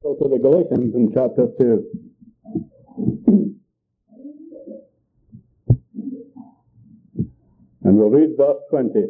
to the Galatians in chapter 2. And we'll read verse 20.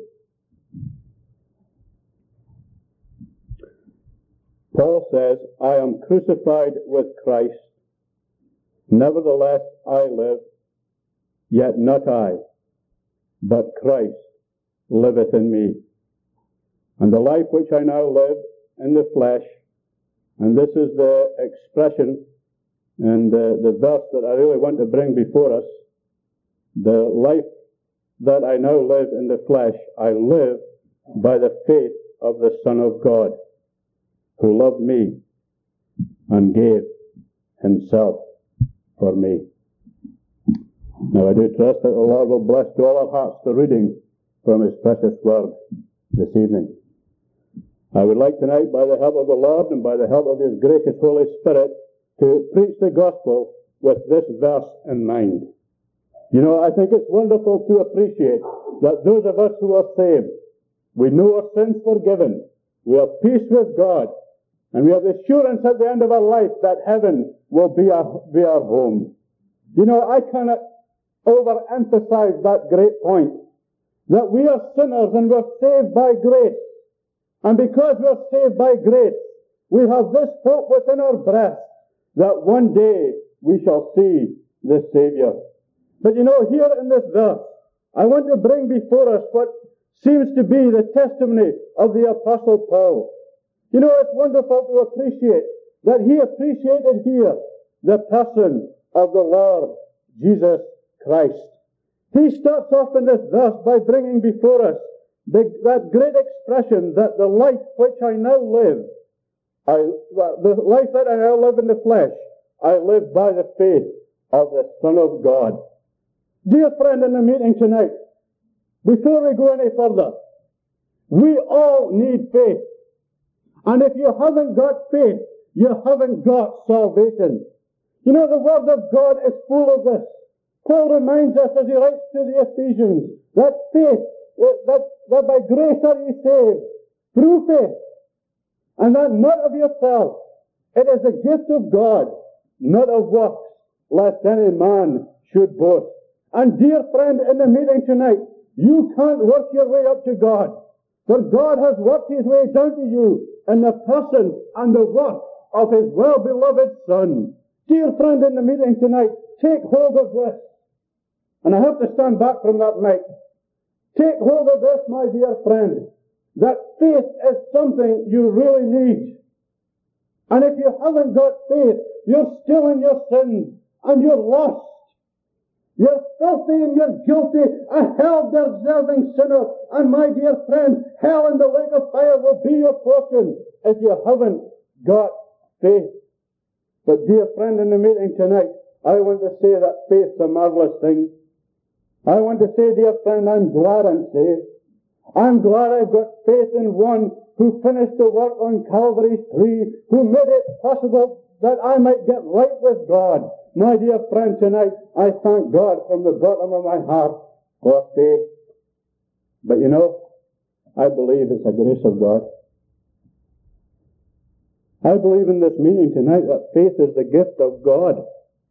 Paul says, I am crucified with Christ. Nevertheless I live, yet not I, but Christ liveth in me. And the life which I now live in the flesh, and this is the expression and the verse that I really want to bring before us, the life that I now live in the flesh, I live by the faith of the Son of God, who loved me and gave himself for me. Now I do trust that the Lord will bless to all our hearts the reading from his precious word this evening. I would like tonight, by the help of the Lord and by the help of his gracious Holy Spirit, to preach the gospel with this verse in mind. You know, I think it's wonderful to appreciate that those of us who are saved, we know our sins forgiven, we have peace with God, and we have the assurance at the end of our life that heaven will be our home. You know, I cannot overemphasize that great point, that we are sinners and we're saved by grace. And because we're saved by grace, we have this hope within our breast that one day we shall see the Savior. But you know, here in this verse, I want to bring before us what seems to be the testimony of the Apostle Paul. You know, it's wonderful to appreciate that he appreciated here the person of the Lord Jesus Christ. He starts off in this verse by bringing before us that great expression that the life which I now live, the life that I now live in the flesh, I live by the faith of the Son of God. Dear friend in the meeting tonight, before we go any further, we all need faith. And if you haven't got faith, you haven't got salvation. You know, the Word of God is full of this. Paul reminds us as he writes to the Ephesians that faith, that by grace are ye saved, through faith, and that not of yourself. It is a gift of God, not of works, lest any man should boast. And dear friend in the meeting tonight, you can't work your way up to God, for God has worked his way down to you in the person and the work of his well-beloved Son. Dear friend in the meeting tonight, take hold of this. And I have to stand back from that mic. Take hold of this, my dear friend, that faith is something you really need. And if you haven't got faith, you're still in your sins, and you're lost. You're filthy and you're guilty, a hell-deserving sinner. And my dear friend, hell and the lake of fire will be your portion if you haven't got faith. But dear friend in the meeting tonight, I want to say that faith's a marvelous thing. I want to say, dear friend, I'm glad I'm saved. I'm glad I've got faith in one who finished the work on Calvary's tree, who made it possible that I might get right with God. My dear friend, tonight, I thank God from the bottom of my heart for faith. But you know, I believe it's a grace of God. I believe in this meeting tonight that faith is the gift of God.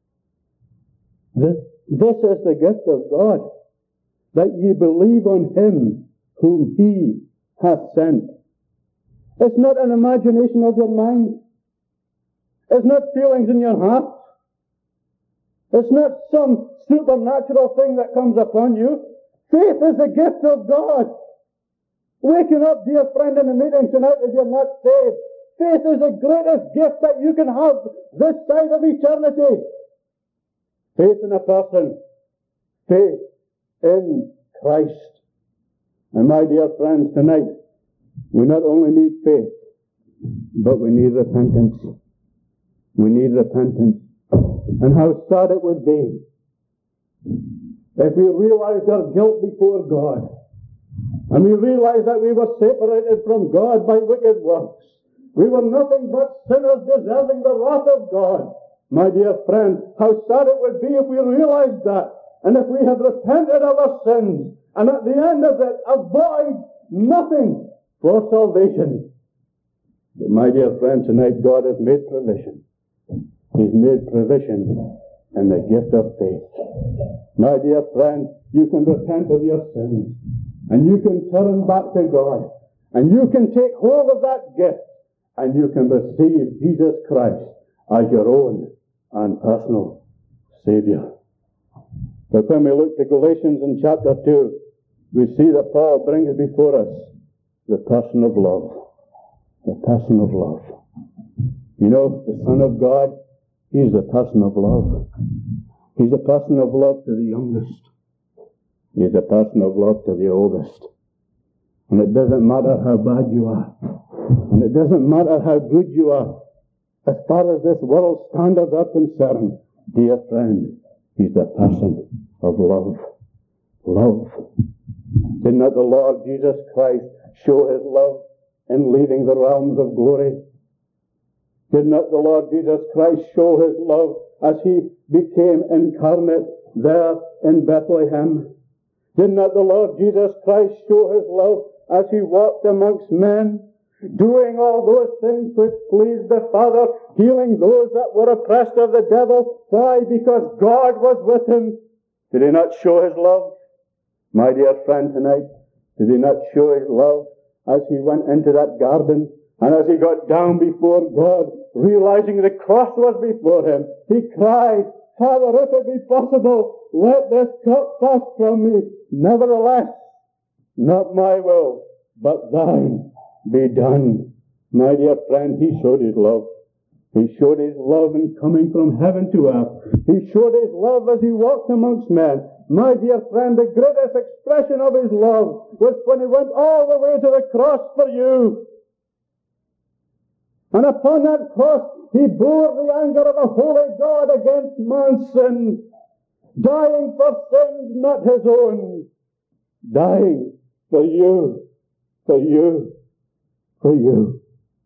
This is the gift of God, that ye believe on him whom he hath sent. It's not an imagination of your mind. It's not feelings in your heart. It's not some supernatural thing that comes upon you. Faith is a gift of God. Waking up, dear friend, in the meeting tonight if you're not saved. Faith is the greatest gift that you can have this side of eternity. Faith in a person. Faith in Christ. And my dear friends, tonight, we not only need faith, but we need repentance. We need repentance. And how sad it would be if we realized our guilt before God, and we realized that we were separated from God by wicked works. We were nothing but sinners deserving the wrath of God. My dear friend, how sad it would be if we realized that, and if we had repented of our sins, and at the end of it avoid nothing for salvation. But my dear friend, tonight God has made provision. He's made provision in the gift of faith. My dear friend, you can repent of your sins, and you can turn back to God, and you can take hold of that gift, and you can receive Jesus Christ as your own and personal Savior. But when we look to Galatians in chapter 2, we see that Paul brings before us the person of love. The person of love. You know, the Son of God, He's the person of love. He's a person of love to the youngest. He's a person of love to the oldest. And it doesn't matter how bad you are. And it doesn't matter how good you are. As far as this world's standards are concerned, dear friend, He's the person of love. Love. Did not the Lord Jesus Christ show His love in leaving the realms of glory? Did not the Lord Jesus Christ show His love as He became incarnate there in Bethlehem? Did not the Lord Jesus Christ show His love as He walked amongst men, doing all those things which pleased the Father, healing those that were oppressed of the devil? Why? Because God was with Him. Did He not show His love? My dear friend, tonight, did He not show His love as He went into that garden, and as He got down before God, realizing the cross was before Him, He cried, Father, if it be possible, let this cup pass from me. Nevertheless, not my will, but thine be done. My dear friend, He showed His love. He showed His love in coming from heaven to earth. He showed His love as He walked amongst men. My dear friend, the greatest expression of His love was when He went all the way to the cross for you. And upon that cross, He bore the anger of a holy God against man's sin, dying for sins not His own, dying for you, for you, for you.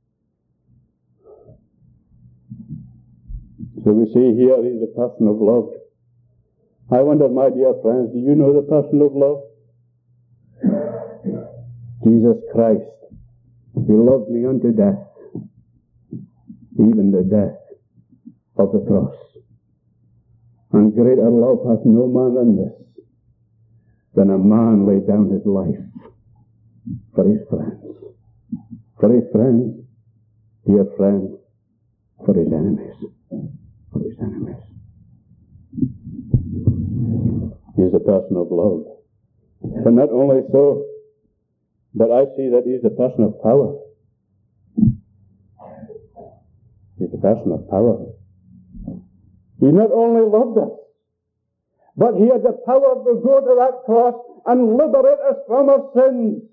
So we see here He's the person of love. I wonder, my dear friends, do you know the person of love? Jesus Christ. He loved me unto death, even the death of the cross. And greater love hath no man than this, than a man lay down his life for his friends. For his friends, dear friends, for his enemies. For his enemies. He's a person of love. But not only so, but I see that He's a person of power. He's a person of power. He not only loved us, but He had the power to go to that cross and liberate us from our sins.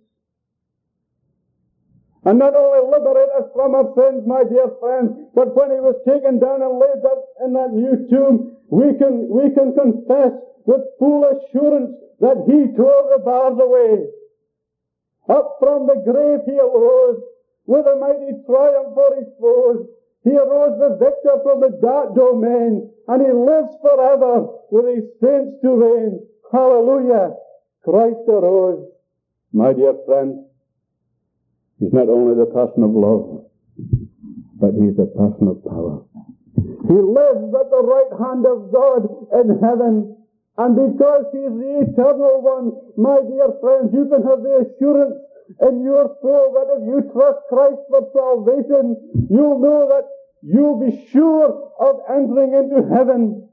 And not only liberate us from our sins, my dear friends, but when He was taken down and laid up in that new tomb, we can confess with full assurance that He tore the bars away. Up from the grave He arose with a mighty triumph for His foes. He arose the victor from the dark domain, and He lives forever with His saints to reign. Hallelujah! Christ arose. My dear friend, He's not only the person of love, but He's the person of power. He lives at the right hand of God in heaven. And because He's the eternal one, my dear friends, you can have the assurance in your soul that if you trust Christ for salvation, you'll know that you'll be sure of entering into heaven.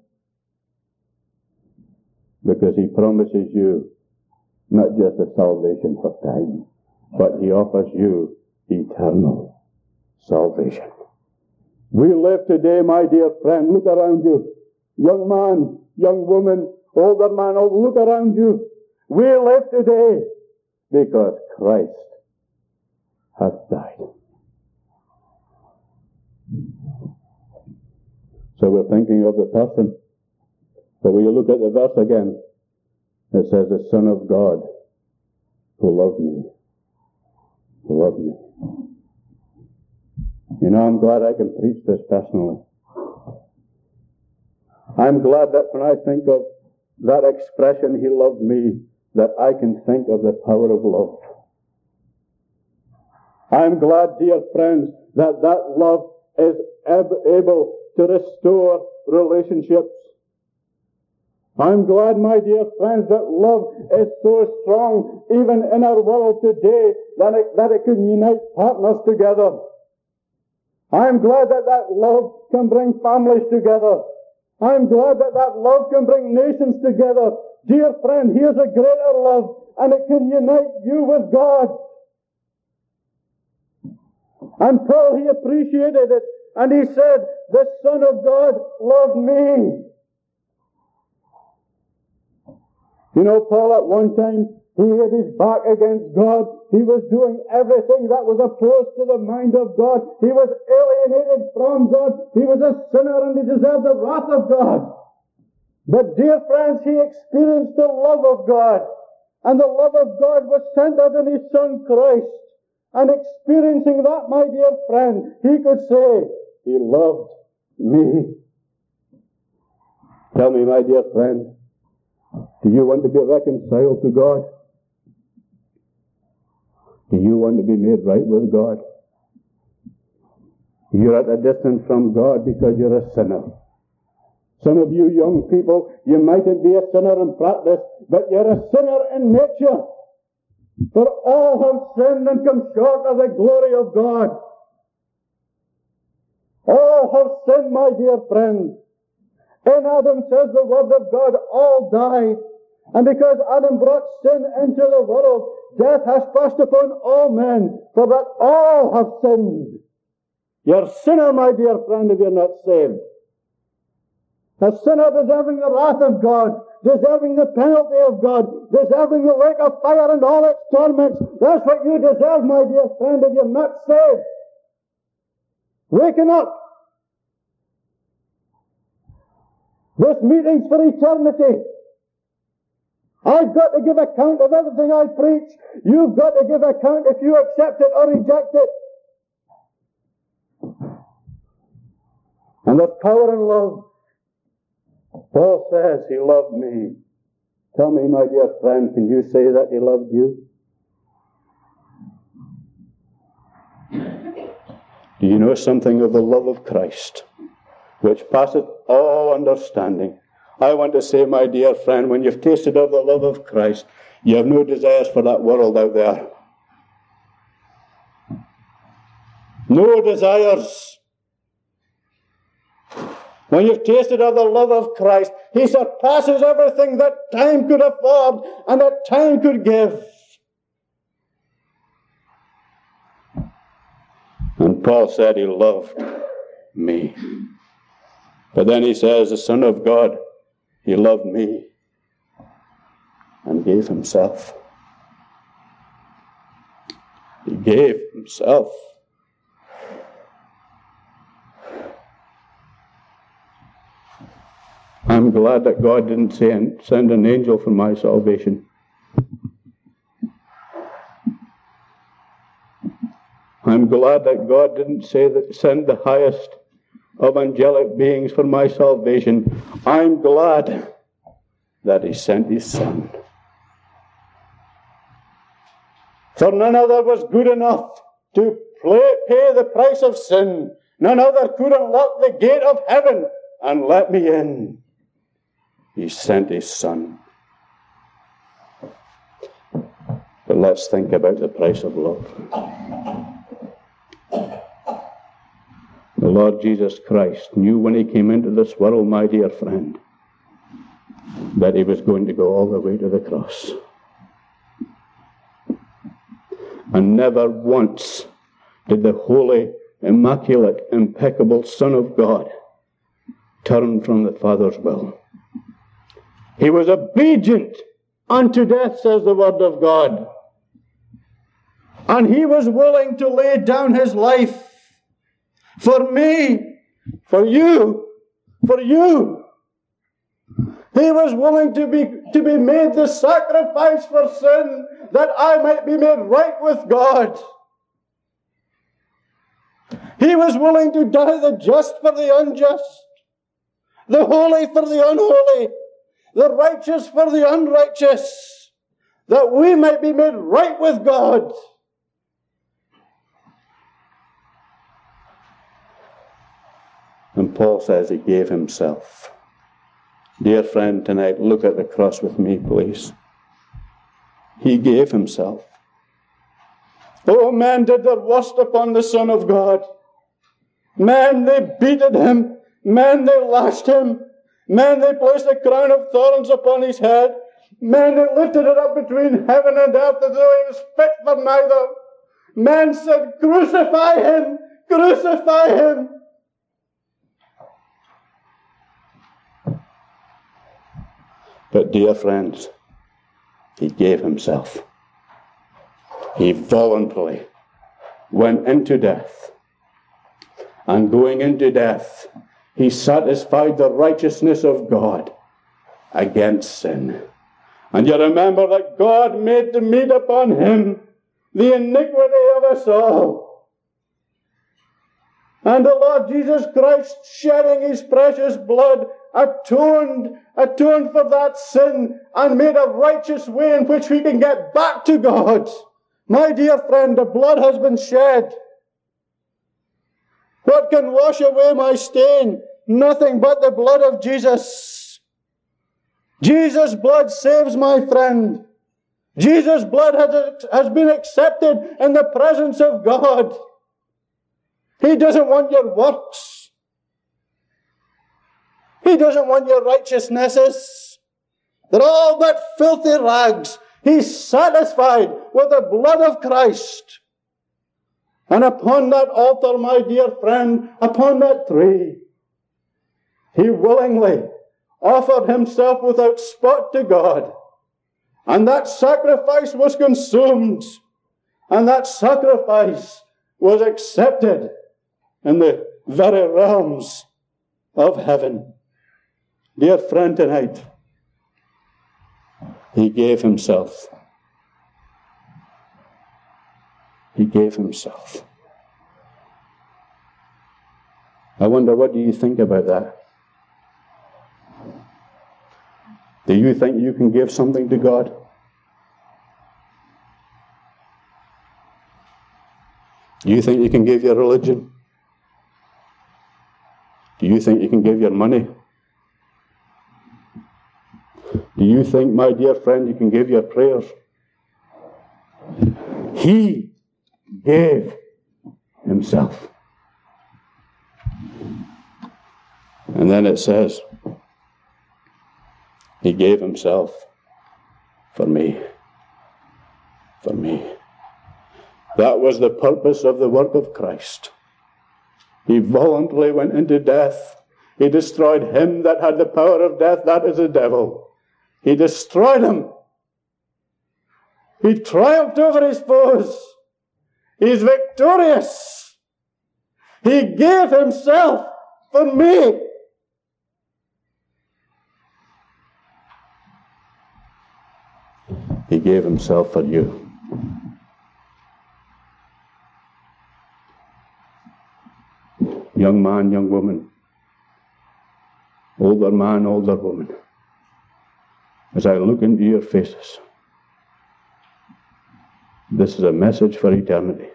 Because He promises you not just a salvation for time, but He offers you eternal salvation. We live today, my dear friend, look around you. Young man, young woman, older man, look around you. We live today because Christ has died. So we're thinking of the person. But when you look at the verse again, it says, the Son of God who loved me. Who loved me. You know, I'm glad I can preach this personally. I'm glad that when I think of that expression, He loved me, that I can think of the power of love. I'm glad, dear friends, that love is able to restore relationships. I'm glad, my dear friends, that love is so strong, even in our world today, that it can unite partners together. I'm glad that love can bring families together. I'm glad that love can bring nations together. Dear friend, here's a greater love, and it can unite you with God. And Paul, he appreciated it, and he said, the Son of God loved me. You know, Paul at one time, he had his back against God. He was doing everything that was opposed to the mind of God. He was alienated from God. He was a sinner and he deserved the wrath of God. But dear friends, he experienced the love of God. And the love of God was sent out in his Son Christ. And experiencing that, my dear friend, he could say, he loved me. Tell me, my dear friend, do you want to be reconciled to God? Do you want to be made right with God? You're at a distance from God because you're a sinner. Some of you young people, you mightn't be a sinner in practice, but you're a sinner in nature. For all have sinned and come short of the glory of God. All have sinned, my dear friends. In Adam, says the Word of God, all died. And because Adam brought sin into the world, death has passed upon all men, for that all have sinned. You're a sinner, my dear friend, if you're not saved. A sinner deserving the wrath of God, deserving the penalty of God, deserving the lake of fire and all its torments. That's what you deserve, my dear friend, if you're not saved. Waken up. This meeting's for eternity. I've got to give account of everything I preach. You've got to give account if you accept it or reject it. And with power and love, Paul says he loved me. Tell me, my dear friend, can you say that he loved you? Do you know something of the love of Christ, which passeth all understanding? I want to say, my dear friend, when you've tasted of the love of Christ, you have no desires for that world out there. No desires. When you've tasted of the love of Christ, he surpasses everything that time could afford and that time could give. And Paul said he loved me. But then he says, the Son of God, he loved me and gave himself. He gave himself. I'm glad that God didn't send an angel for my salvation. I'm glad that God didn't send the highest of angelic beings for my salvation. I'm glad that he sent his Son. For none other was good enough to pay the price of sin. None other could unlock the gate of heaven and let me in. He sent his Son. But let's think about the price of love. The Lord Jesus Christ knew when he came into this world, my dear friend, that he was going to go all the way to the cross. And never once did the holy, immaculate, impeccable Son of God turn from the Father's will. He was obedient unto death, says the Word of God. And he was willing to lay down his life for me, for you, for you. He was willing to be made the sacrifice for sin, that I might be made right with God. He was willing to die the just for the unjust, the holy for the unholy, the righteous for the unrighteous, that we might be made right with God. And Paul says he gave himself. Dear friend, tonight, look at the cross with me, please. He gave himself. Oh, men did their worst upon the Son of God. Men, they beated him. Men, they lashed him. Men, they placed a crown of thorns upon his head. Men, they lifted it up between heaven and earth as though he was fit for neither. Men said, crucify him! Crucify him! But dear friends, he gave himself. He voluntarily went into death. And going into death, he satisfied the righteousness of God against sin. And you remember that God made to meet upon him the iniquity of us all. And the Lord Jesus Christ, shedding his precious blood, atoned for that sin and made a righteous way in which we can get back to God. My dear friend, the blood has been shed. What can wash away my stain? Nothing but the blood of Jesus. Jesus' blood saves, my friend. Jesus' blood has been accepted in the presence of God. He doesn't want your works. He doesn't want your righteousnesses. They're all but filthy rags. He's satisfied with the blood of Christ. And upon that altar, my dear friend, upon that tree, he willingly offered himself without spot to God. And that sacrifice was consumed. And that sacrifice was accepted in the very realms of heaven. Dear friend, tonight, he gave himself. He gave himself. I wonder, what do you think about that? Do you think you can give something to God? Do you think you can give your religion? Do you think you can give your money? Do you think, my dear friend, you can give your prayers? He gave himself. And then it says, he gave himself for me. For me. That was the purpose of the work of Christ. He voluntarily went into death. He destroyed him that had the power of death, that is the devil. He destroyed him. He triumphed over his foes. He's victorious. He gave himself for me. He gave himself for you. Young man, young woman, older man, older woman, as I look into your faces, this is a message for eternity.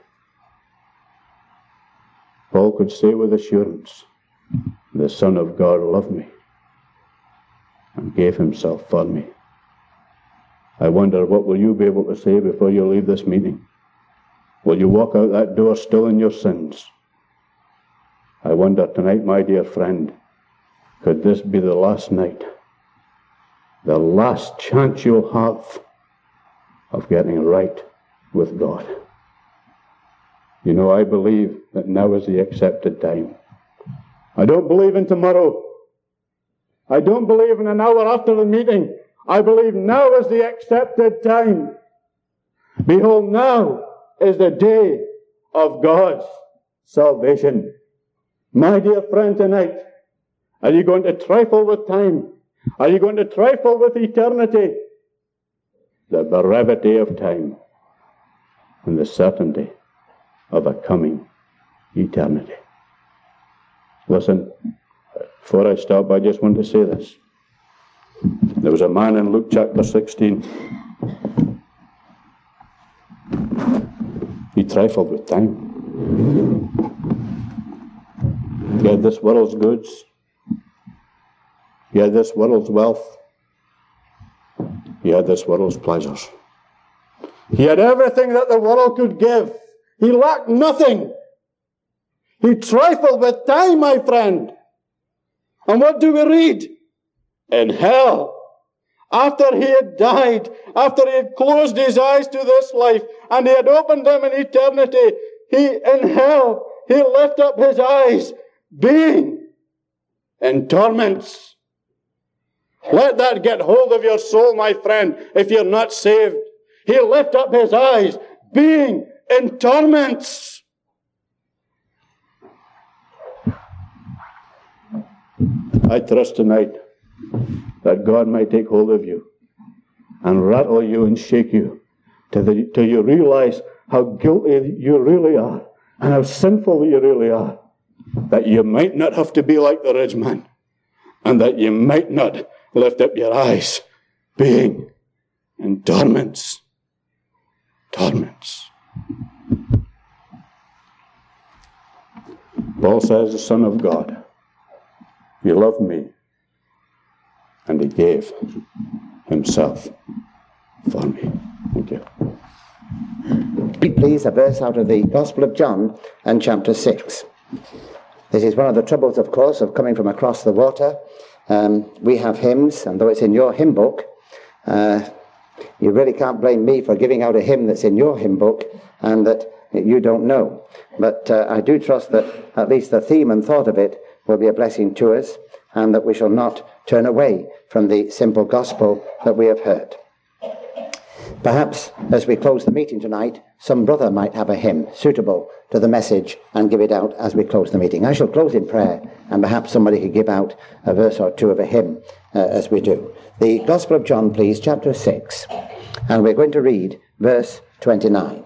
Paul could say with assurance, the Son of God loved me and gave himself for me. I wonder, what will you be able to say before you leave this meeting? Will you walk out that door still in your sins? I wonder tonight, my dear friend, could this be the last night, the last chance you'll have of getting right with God? You know, I believe that now is the accepted time. I don't believe in tomorrow. I don't believe in an hour after the meeting. I believe now is the accepted time. Behold, now is the day of God's salvation. My dear friend, tonight, are you going to trifle with time? Are you going to trifle with eternity? The brevity of time and the certainty of a coming eternity. Listen, before I stop, I just want to say this. There was a man in Luke chapter 16. He trifled with time. He had this world's goods. He had this world's wealth. He had this world's pleasures. He had everything that the world could give. He lacked nothing. He trifled with time, my friend. And what do we read? In hell, after he had died, after he had closed his eyes to this life, and he had opened them in eternity, in hell, he lifted up his eyes, being in torments. Let that get hold of your soul, my friend, if you're not saved. He lifted up his eyes, being in torments. I trust tonight that God might take hold of you and rattle you and shake you till you realize how guilty you really are and how sinful you really are, that you might not have to be like the rich man, and that you might not lift up your eyes, being in torments. Torments. Paul says, the Son of God, he loved me, and he gave himself for me. Thank you. Read, please, a verse out of the Gospel of John and chapter 6. This is one of the troubles, of course, of coming from across the water. We have hymns, and though it's in your hymn book, you really can't blame me for giving out a hymn that's in your hymn book and that you don't know. But I do trust that at least the theme and thought of it will be a blessing to us, and that we shall not turn away from the simple gospel that we have heard. Perhaps as we close the meeting tonight, some brother might have a hymn suitable to the message and give it out as we close the meeting. I shall close in prayer, and perhaps somebody could give out a verse or two of a hymn as we do. The Gospel of John, please, chapter 6, and we're going to read verse 29.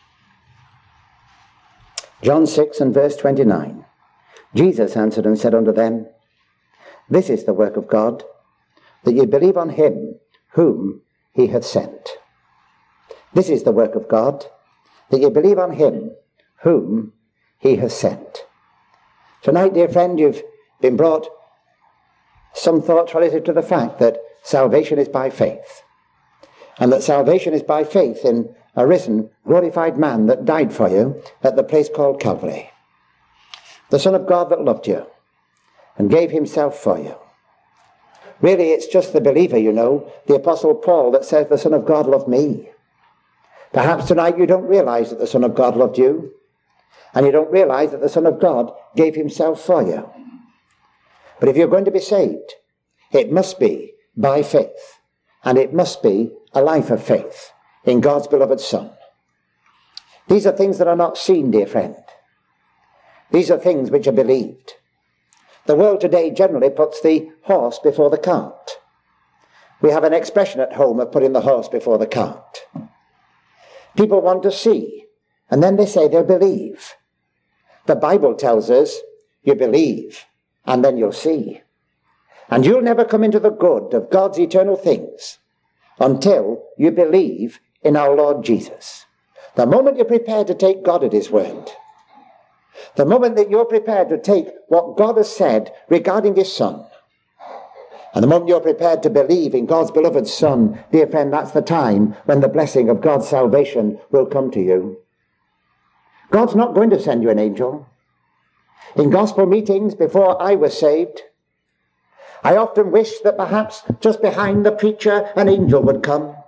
John 6 and verse 29. Jesus answered and said unto them, This is the work of God, that ye believe on him whom he hath sent. This is the work of God, that ye believe on him whom he has sent. Tonight, dear friend, you've been brought some thoughts relative to the fact that salvation is by faith, and that salvation is by faith in a risen, glorified man that died for you at the place called Calvary. The Son of God that loved you and gave himself for you. Really, it's just the believer, you know, the Apostle Paul, that says the Son of God loved me. Perhaps tonight you don't realize that the Son of God loved you, and you don't realize that the Son of God gave himself for you. But if you're going to be saved, it must be by faith, and it must be a life of faith in God's beloved Son. These are things that are not seen, dear friend. These are things which are believed. The world today generally puts the horse before the cart. We have an expression at home of putting the horse before the cart. People want to see, and then they say they'll believe. The Bible tells us you believe, and then you'll see. And you'll never come into the good of God's eternal things until you believe in our Lord Jesus. The moment you're prepared to take God at his word, the moment that you're prepared to take what God has said regarding his Son, and the moment you're prepared to believe in God's beloved Son, dear friend, that's the time when the blessing of God's salvation will come to you. God's not going to send you an angel. In gospel meetings before I was saved, I often wished that perhaps just behind the preacher an angel would come.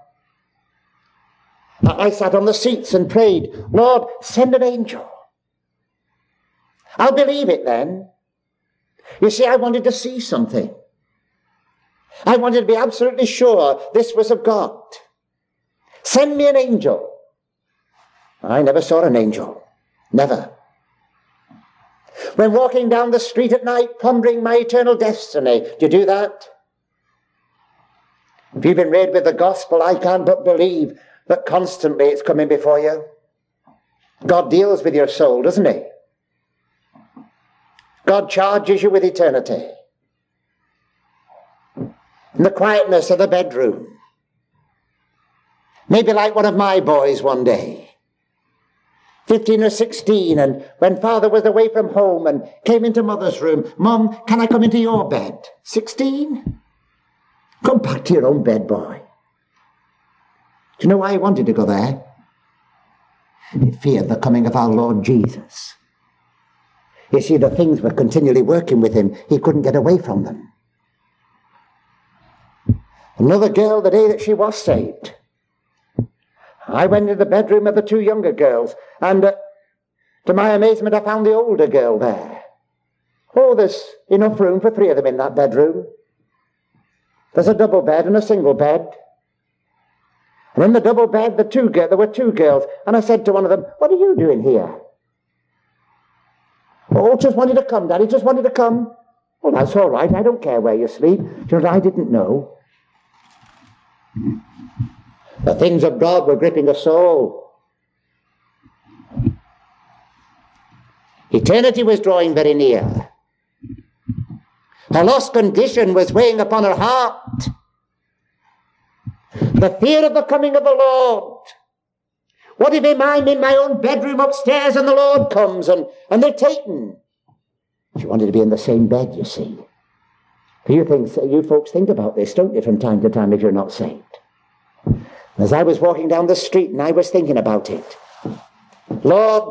I sat on the seats and prayed, Lord, send an angel. I'll believe it then. You see, I wanted to see something. I wanted to be absolutely sure this was of God. Send me an angel. I never saw an angel. Never. When walking down the street at night, pondering my eternal destiny, do you do that? If you've been read with the gospel, I can't but believe that constantly it's coming before you. God deals with your soul, doesn't he? God charges you with eternity. In the quietness of the bedroom. Maybe like one of my boys one day. 15 or 16, and when father was away from home and came into mother's room, Mum, can I come into your bed? 16? Come back to your own bed, boy. Do you know why he wanted to go there? He feared the coming of our Lord Jesus. You see, the things were continually working with him. He couldn't get away from them. Another girl, the day that she was saved, I went into the bedroom of the two younger girls, and to my amazement, I found the older girl there. Oh, there's enough room for 3 of them in that bedroom. There's a double bed and a single bed. And in the double bed, there were 2 girls, and I said to one of them, "What are you doing here?" "Oh, just wanted to come, Daddy, just wanted to come." "Well, that's all right, I don't care where you sleep." You know, I didn't know. The things of God were gripping her soul. Eternity was drawing very near. Her lost condition was weighing upon her heart. The fear of the coming of the Lord. What if I'm in my own bedroom upstairs and the Lord comes and they're taken? She wanted to be in the same bed, you see. You folks think about this, don't you, from time to time if you're not saved? As I was walking down the street and I was thinking about it, Lord,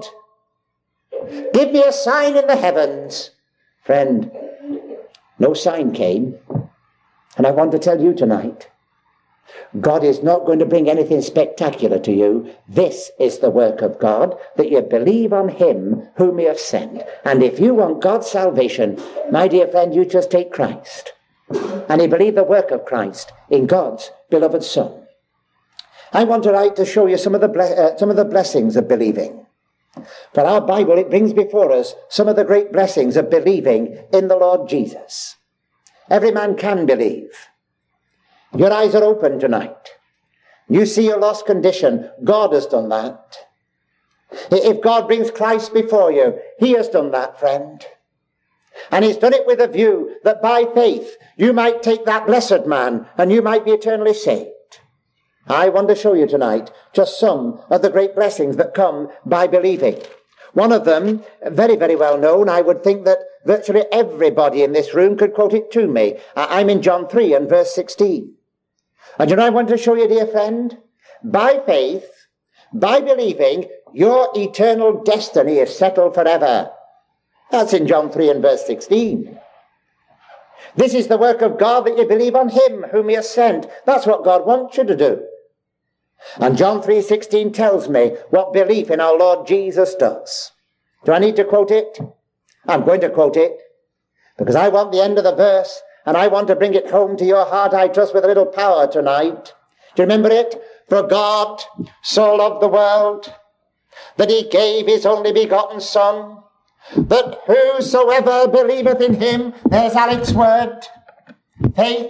give me a sign in the heavens. Friend, no sign came. And I want to tell you tonight, God is not going to bring anything spectacular to you. This is the work of God, that you believe on him whom he has sent. And if you want God's salvation, my dear friend, you just take Christ. And you believe the work of Christ in God's beloved Son. I want tonight to show you some of the blessings of believing. For our Bible, it brings before us some of the great blessings of believing in the Lord Jesus. Every man can believe. Your eyes are open tonight. You see your lost condition. God has done that. If God brings Christ before you, he has done that, friend. And he's done it with a view that by faith you might take that blessed man and you might be eternally saved. I want to show you tonight just some of the great blessings that come by believing. One of them, very, very well known, I would think that virtually everybody in this room could quote it to me. I'm in John 3 and verse 16. And you know, I want to show you, dear friend, by faith, by believing, your eternal destiny is settled forever. That's in John 3 and verse 16. This is the work of God, that you believe on him whom he has sent. That's what God wants you to do. And John 3:16 tells me what belief in our Lord Jesus does. Do I need to quote it? I'm going to quote it, because I want the end of the verse, and I want to bring it home to your heart, I trust, with a little power tonight. Do you remember it? For God so loved the world, that he gave his only begotten Son, that whosoever believeth in him, there's Alex's word, faith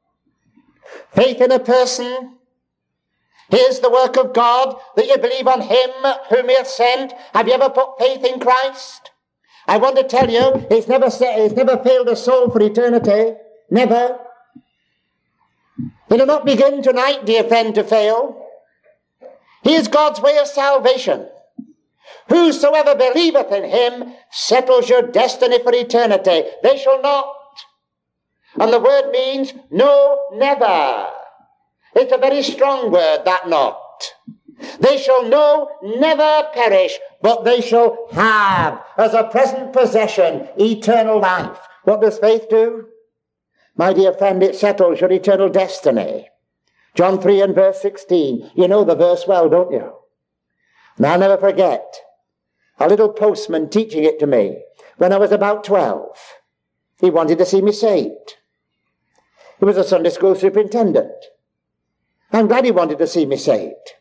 in a person. Here's the work of God, that you believe on him whom he hath sent. Have you ever put faith in Christ? I want to tell you, he's never failed a soul for eternity. Never. It'll not begin tonight, dear friend, to fail. Here's God's way of salvation. Whosoever believeth in him settles your destiny for eternity. They shall not. And the word means no, never. It's a very strong word, that not. They shall no, never perish, but they shall have as a present possession eternal life. What does faith do? My dear friend, it settles your eternal destiny. John 3 and verse 16. You know the verse well, don't you? And I'll never forget a little postman teaching it to me when I was about 12. He wanted to see me saved. He was a Sunday school superintendent. I'm glad he wanted to see me saved.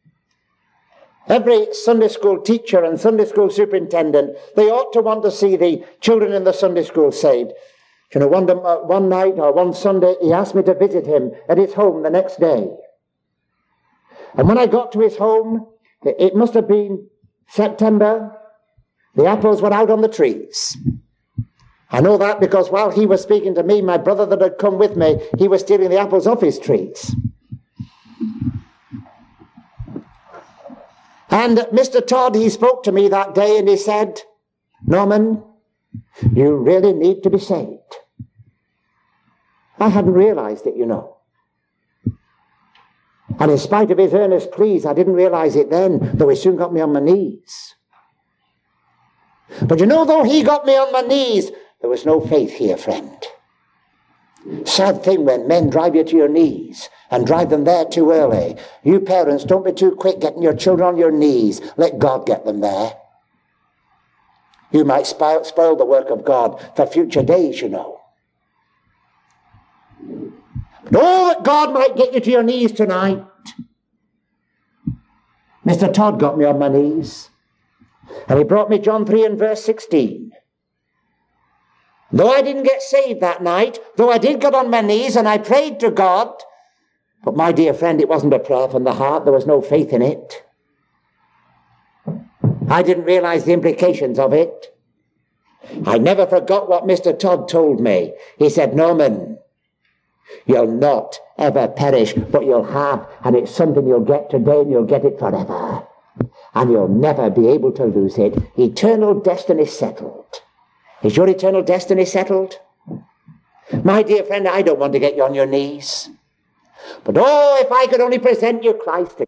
Every Sunday school teacher and Sunday school superintendent, they ought to want to see the children in the Sunday school saved. You know, one night or one Sunday, he asked me to visit him at his home the next day. And when I got to his home, it must have been September, the apples were out on the trees. I know that because while he was speaking to me, my brother that had come with me, he was stealing the apples off his trees. And Mr. Todd, he spoke to me that day and he said, Norman, you really need to be saved. I hadn't realized it, you know. And in spite of his earnest pleas, I didn't realize it then, though he soon got me on my knees. But you know, though he got me on my knees, there was no faith here, friend. Sad thing when men drive you to your knees and drive them there too early. You parents, don't be too quick getting your children on your knees. Let God get them there. You might spoil the work of God for future days, you know. But oh, that God might get you to your knees tonight. Mr. Todd got me on my knees. And he brought me John 3 and verse 16. Though I didn't get saved that night, though I did get on my knees and I prayed to God, but my dear friend, it wasn't a prayer from the heart. There was no faith in it. I didn't realize the implications of it. I never forgot what Mr. Todd told me. He said, Norman, you'll not ever perish, but you'll have, and it's something you'll get today and you'll get it forever. And you'll never be able to lose it. Eternal destiny settled. Is your eternal destiny settled? My dear friend, I don't want to get you on your knees. But oh, if I could only present you Christ